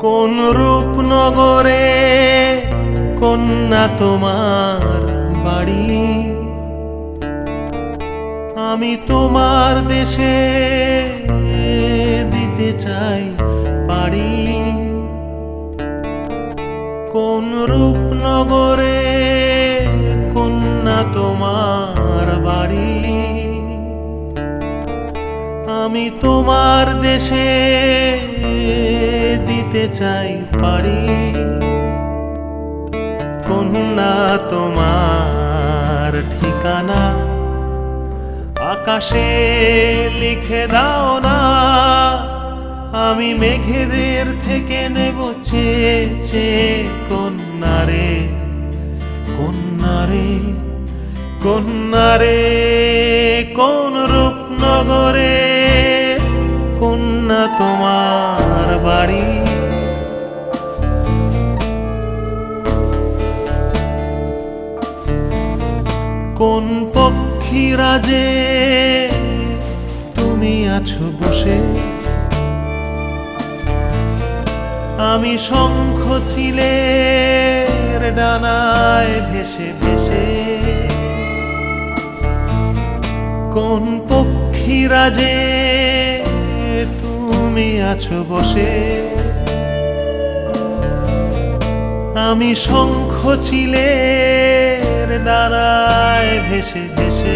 কোন রূপনগরে কন্যা তোমার বাড়ি? আমি তোমার দেশে দিতে চাই পারি। কোন রূপনগরে কন্যা তোমার বাড়ি? আমি তোমার দেশে দিতে চাই পারি। কন্যা তোমার ঠিকানা আকাশে লিখে দাও না, আমি মেঘেদের থেকে নেব চেয়ে চেয়ে। কন্যা রে, কন্যা রে, কন্যা রে, কোন রূপনগরে কন্যা তোমার বাড়ি? কোন পক্ষীরাজে তুমি আছো বসে? আমি শঙ্খ চিলের ডানায় ভেসে ভেসে। কোন পক্ষীরাজে তুমি আছো বসে? আমি শঙ্খ চিলের ডানায় ভেসে ভেসে।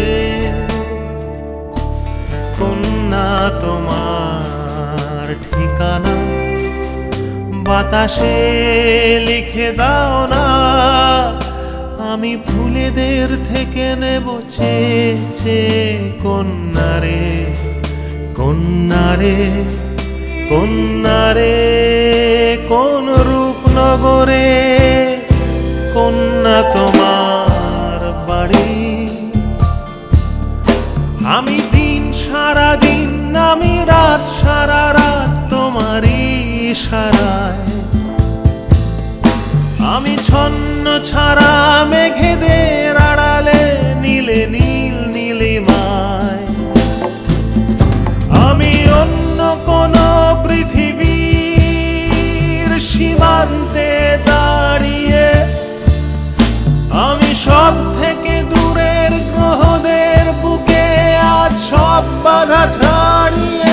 কন্যা তোমার ঠিকানা বাতাসে লিখে দাও না, আমি ফুলেদের থেকে নেব চেয়ে চেয়ে। কন্যা রে, কন্যা রে, কন্যা রে, কোন রূপনগরে কন্যা তোমার বাড়ি? আমি দিন সারা দিন, আমি রাত সারা রাত তোমারই ইশারায়। আমি ছন্ন ছাড়া মেঘেদের আড়ালে নীলে নীল নীলিমায়। আমি অন্য কোন পৃথিবীর সীমান্তে দাঁড়িয়ে, আমি সব থেকে দূরের গ্রহদের বুকে আজ সব বাধা ছাড়িয়ে।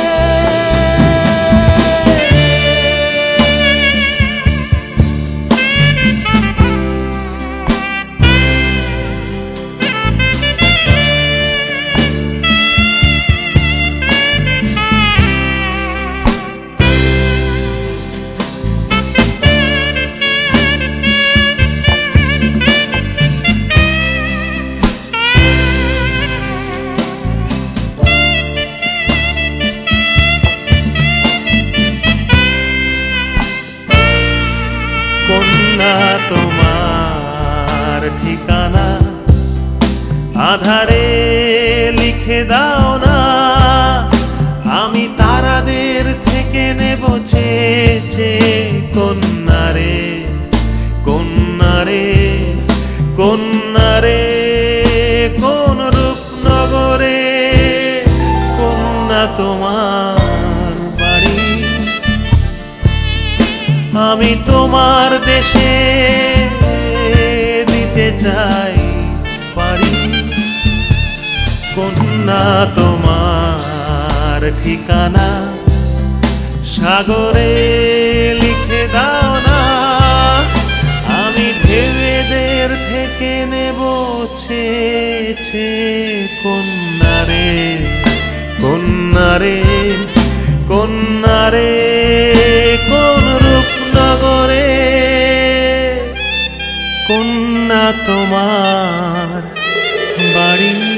কন্যা তোমার ঠিকানা আধারে লিখে দাও না, আমি তারাদের থেকে নেব চেয়ে চেয়ে। কন্যা রে, কন্যা রে, কন্যা রে, কোন রূপনগরে কন্যা তোমার বাড়ি? আমি তোমার দেশে দিতে চাই পারি। কন্যা তোমার ঠিকানা সাগরে লিখে দাও না, আমি ঢেউদের থেকে নেব চেয়ে চেয়ে। কন্যা রে, কন্যা রে, কন্যা রে, কোন রূপনগরে কন্যা তোমার বাড়ি?